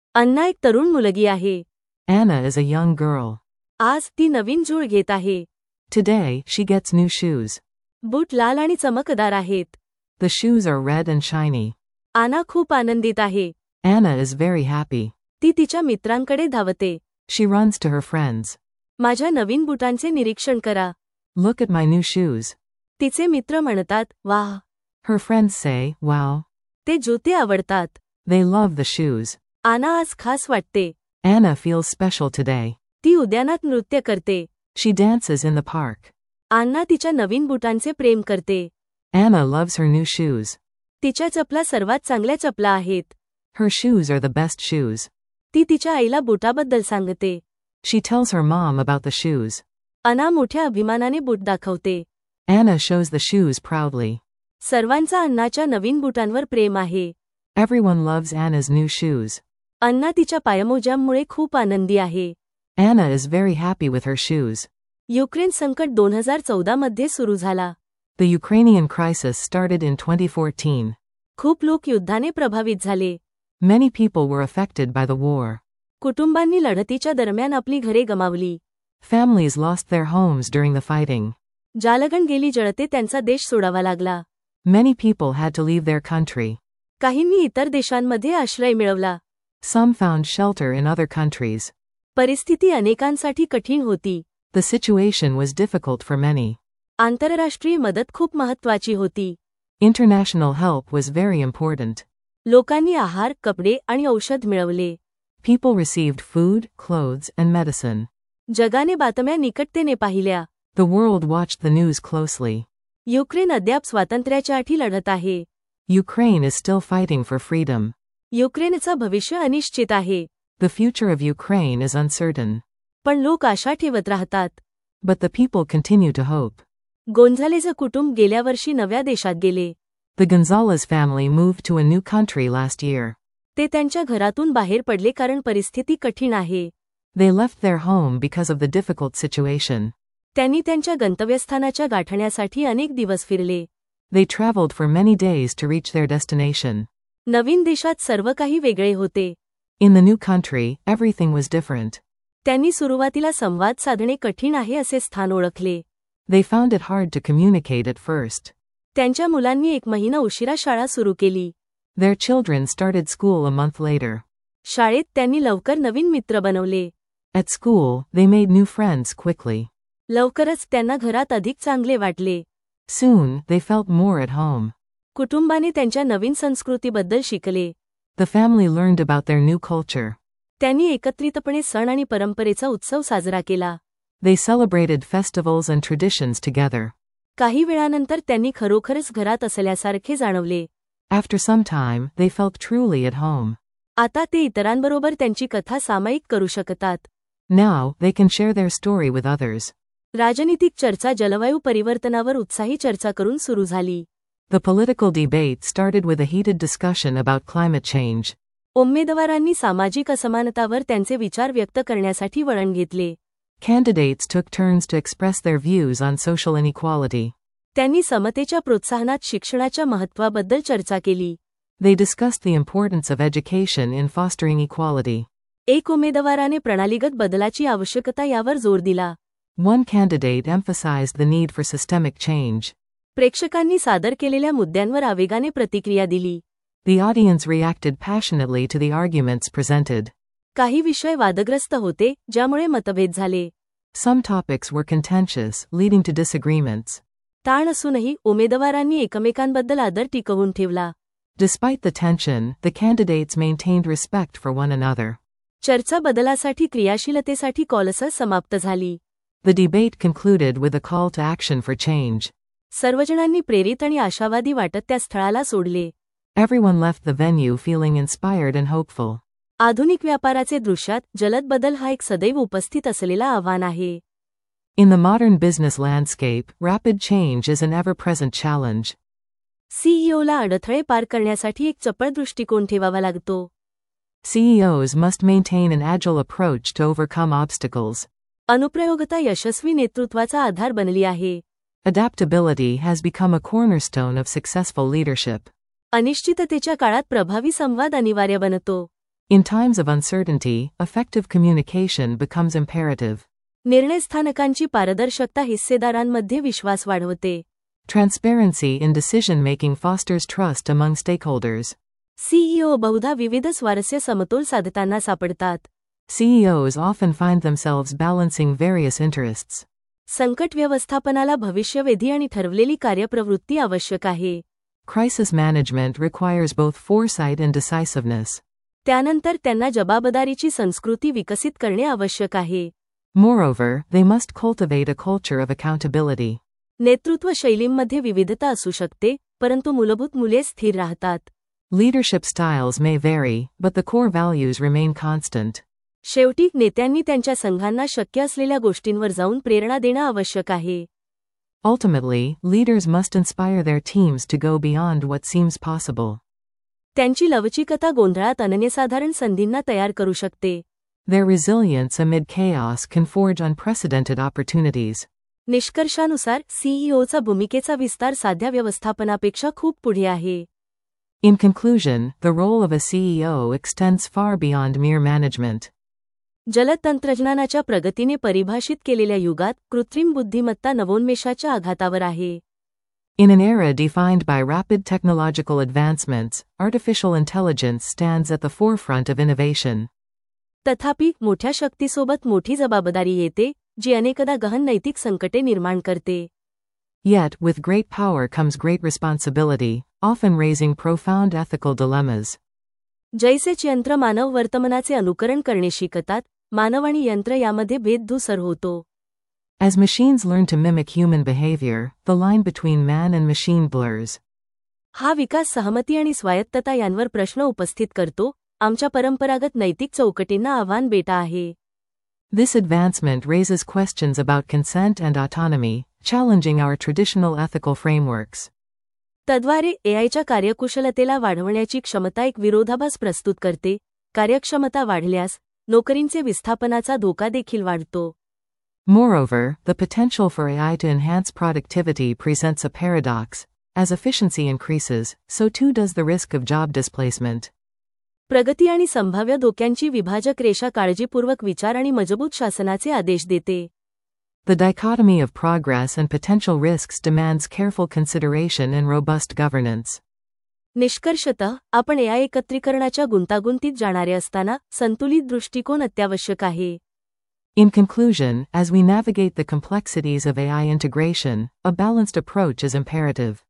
अन्ना एक तरुण मुलगी आहे. Anna is a young girl. आज ती नवीन झूळ घेत आहे. Today, she gets new shoes. बूट लाल आणि चमकदार आहेत. The shoes are red and shiny. आना खूप आनंदित आहे. Anna is very happy. ती तिच्या मित्रांकडे धावते. She runs to her friends. माझ्या नवीन बुटांचे निरीक्षण करा. Look at my new shoes. तिचे मित्र म्हणतात, वाह. Her friends say, wow. ते जुते आवडतात. They love the shoes. आना आज खास वाटते. Anna feels special today. ती उद्यानात नृत्य करते. She dances in the park. आन्ना तिच्या नवीन बुटांचे प्रेम करते. Anna loves her new shoes. तिच्या चपला सर्वात चांगल्या चपला आहेत. Her shoes are the best shoes. ती तिच्या आईला बुटाबद्दल सांगते. She tells her mom about the shoes. आना मोठ्या अभिमानाने बूट दाखवते. Anna shows the shoes proudly. सर्वांचा अन्नाच्या नवीन बुटांवर प्रेम आहे. Everyone loves Anna's new shoes. अन्ना तिच्या पायमोजांमुळे खूप आनंदी आहे. Anna is very happy with her shoes. Ukraine संकट 2014 मध्ये सुरू झाला. The Ukrainian crisis started in 2014. खूप लोक युद्धाने प्रभावित झाले. Many people were affected by the war. कुटुंबांनी लढतीच्या दरम्यान आपली घरे गमावली. Families lost their homes during the fighting. जालगण गेली जळते त्यांचा देश सोडावा लागला. Many people had to leave their country. काहींनी इतर देशांमध्ये आश्रय मिळवला. Some found shelter in other countries. परिस्थिती अनेकांसाठी कठीण होती. The situation was difficult for many. आंतरराष्ट्रीय मदत खूप महत्त्वाची होती. International help was very important. लोकांनी आहार, कपडे आणि औषध मिळवले. People received food, clothes, and medicine. जगाने बातम्या निकटतेने पाहिल्या. The world watched the news closely. Ukraine अद्याप स्वातंत्र्याच्या आठी लढत आहे. Ukraine is still fighting for freedom. युक्रेनचं भविष्य अनिश्चित आहे. The future of Ukraine is uncertain. पण लोक आशा ठेवत राहतात. But the people continue to hope. Gonzalez कुटुंब गेल्या वर्षी नव्या देशात गेले. The Gonzalez family moved to a new country last year. ते त्यांच्या घरातून बाहेर पडले कारण परिस्थिती कठीण आहे. They left their home because of the difficult situation. त्यांनी त्यांच्या गंतव्यस्थानाच्या गाठण्यासाठी अनेक दिवस फिरले. They traveled for many days to reach their destination. नवीन देशात सर्व काही वेगळे होते. In the new country, everything was different. त्यांनी सुरुवातीला संवाद साधणे कठीण आहे असे स्थान ओळखले. They found it hard to communicate at first. त्यांच्या मुलांनी 1 महिना उशिरा शाळा सुरू केली. Their children started school a month later. शाळेत त्यांनी लवकर नवीन मित्र बनवले. At school, they made new friends quickly. लवकरच त्यांना घरात अधिक चांगले वाटले. Soon, they felt more at home. कुटुंबाने त्यांच्या नवीन संस्कृतीबद्दल शिकले. The family learned about their new culture. त्यांनी एकत्रितपणे सण आणि परंपरेचा उत्सव साजरा केला. They celebrated festivals and traditions together. काही वेळानंतर त्यांनी खरोखरच घरात असल्यासारखे जाणवले. After some time, they felt truly at home. आता ते इतरांबरोबर त्यांची कथा सामायिक करू शकतात. Now, they can share their story with others. राजनीतिक चर्चा जलवायू परिवर्तनावर उत्साही चर्चा करून सुरू झाली. The political debate started with a heated discussion about climate change. उमेदवारांनी सामाजिक असमानतावर त्यांचे विचार व्यक्त करण्यासाठी वळण घेतले. Candidates took turns to express their views on social inequality. त्यांनी समतेच्या प्रोत्साहनात शिक्षणाच्या महत्त्वाबद्दल चर्चा केली. They discussed the importance of education in fostering equality. एक उमेदवाराने प्रणालीगत बदलाची आवश्यकता यावर जोर दिला. One candidate emphasized the need for systemic change. प्रेक्षकांनी सादर केलेल्या मुद्द्यांवर आवेगाने प्रतिक्रिया दिली. The audience reacted passionately to the arguments presented. काही विषय वादग्रस्त होते, ज्यामुळे मतभेद झाले. Some topics were contentious, leading to disagreements. ताण असूनही उमेदवारांनी एकमेकांबद्दल आदर टिकवून ठेवला. Despite the tension, the candidates maintained respect for one another. चर्चा बदलासाठी क्रियाशीलतेसाठी कॉलसह समाप्त झाली. The debate concluded with a call to action for change. सर्वजणांनी प्रेरित आणि आशावादी वाटत त्या स्थळाला सोडले. Everyone left the venue feeling inspired and hopeful. आधुनिक व्यापाराचे दृश्यात जलद बदल हा एक सदैव उपस्थित असलेला आव्हान आहे. In the modern business landscape, rapid change is an ever-present challenge. सीईओला अडथळे पार करण्यासाठी एक चपळ दृष्टिकोन ठेवावा लागतो. CEOs must maintain an agile approach to overcome obstacles. अनुप्रयोगता यशस्वी नेतृत्वाचा आधार बनली आहे. Adaptability has become a cornerstone of successful leadership. अनिश्चिततेच्या काळात प्रभावी संवाद अनिवार्य बनतो. In times of uncertainty, effective communication becomes imperative. निर्णयस्थानकांची पारदर्शकता हिस्सेदारांमध्ये विश्वास वाढवते. Transparency in decision-making fosters trust among stakeholders. CEO बहुधा विविध स्वारस्य समतोल साधताना सापडतात. CEOs often find themselves balancing various interests. संकट व्यवस्थापनाला भविष्यवेधी आणि ठरवलेली कार्यप्रवृत्ती आवश्यक आहे. Crisis management requires both foresight and decisiveness. त्यानंतर त्यांना जबाबदारीची संस्कृती विकसित करणे आवश्यक आहे. Moreover, they must cultivate a culture of accountability. नेतृत्व शैलींमध्ये विविधता असू शकते, परंतु मूलभूत मूल्ये स्थिर राहतात. Leadership styles may vary, but the core values remain constant. शेवटी नेत्यांनी त्यांच्या संघांना शक्य असलेल्या गोष्टींवर जाऊन प्रेरणा देणं आवश्यक आहे. Ultimately, leaders must inspire their teams to go beyond what seems possible. त्यांची लवचिकता गोंधळात अनन्यसाधारण संधींना तयार करू शकते. Their resilience amid chaos can forge unprecedented opportunities. निष्कर्षानुसार सीईओचा भूमिकेचा विस्तार साध्या व्यवस्थापनापेक्षा खूप पुढे आहे. In conclusion, the role of a CEO extends far beyond mere management. जलद तंत्रज्ञानाच्या प्रगतीने परिभाषित केलेल्या युगात कृत्रिम बुद्धिमत्ता नवोन्मेषाच्या आघातावर आहे. In an era defined by rapid technological advancements, artificial intelligence stands at the forefront of innovation. तथापि मोठ्या शक्तीसोबत मोठी जबाबदारी येते, जी अनेकदा गहन नैतिक संकटे निर्माण करते. Yet, with great power comes great responsibility, often raising profound ethical dilemmas. जैसेच यंत्र मानव वर्तमानाचे अनुकरण करणे शिकतात, मानव आणि यंत्र यामध्ये भेद धूसर होतो. As machines learn to mimic human behavior, the line between man and machine blurs. हा विकास सहमती आणि स्वायत्तता यांवर प्रश्न उपस्थित करतो, आमच्या परंपरागत नैतिक चौकटींना आव्हान बेटा आहे. This advancement raises questions about consent and autonomy, challenging our traditional ethical frameworks. तद्वारे एआयच्या कार्यकुशलतेला वाढवण्याची क्षमता एक विरोधाभास प्रस्तुत करते. कार्यक्षमता वाढल्यास नोकरींचे विस्थापनाचा धोका देखील वाढतो. Moreover, the potential for AI to enhance productivity presents a paradox. As efficiency increases, so too does the risk of job displacement. प्रगती आणि संभाव्य धोक्यांची विभाजक रेषा काळजीपूर्वक विचार आणि मजबूत शासनाचे आदेश देते. The dichotomy of progress and potential risks demands careful consideration and robust governance. निष्कर्षतः आपण एआय एकत्रीकरणाच्या गुंतागुंतीत जाणारे असताना संतुलित दृष्टिकोन अत्यावश्यक आहे. In conclusion, as we navigate the complexities of AI integration, a balanced approach is imperative.